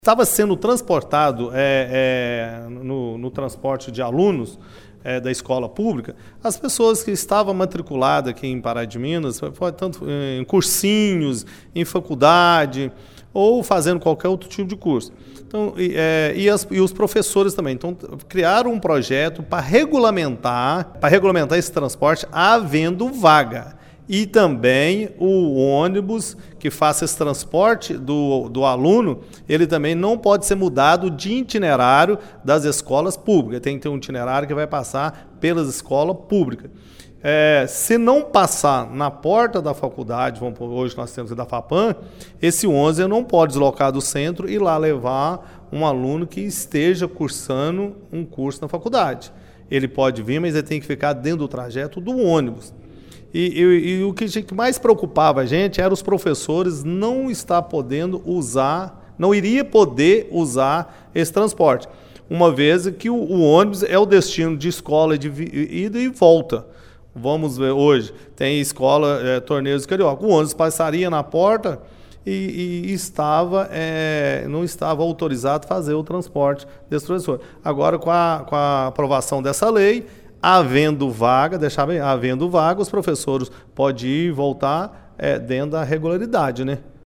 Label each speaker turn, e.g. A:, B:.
A: Estava sendo transportado no transporte de alunos da escola pública, as pessoas que estavam matriculadas aqui em Pará de Minas, tanto em cursinhos, em faculdade, ou fazendo qualquer outro tipo de curso. Então, e os professores também. Então, criaram um projeto para regulamentar esse transporte havendo vaga. E também o ônibus que faça esse transporte do aluno, ele também não pode ser mudado de itinerário das escolas públicas. Tem que ter um itinerário que vai passar pelas escolas públicas. Se não passar na porta da faculdade, hoje nós temos da FAPAM, esse 11 não pode deslocar do centro e lá levar um aluno que esteja cursando um curso na faculdade. Ele pode vir, mas ele tem que ficar dentro do trajeto do ônibus. E o que mais preocupava a gente era os professores não estar podendo usar, não iria poder usar esse transporte, uma vez que o ônibus é o destino de escola de ida e volta. Vamos ver hoje, tem escola, Torneios Carioca, o ônibus passaria na porta e não estava autorizado a fazer o transporte desse professor. Agora, com a aprovação dessa lei, havendo vaga, os professores podem ir e voltar dentro da regularidade, né?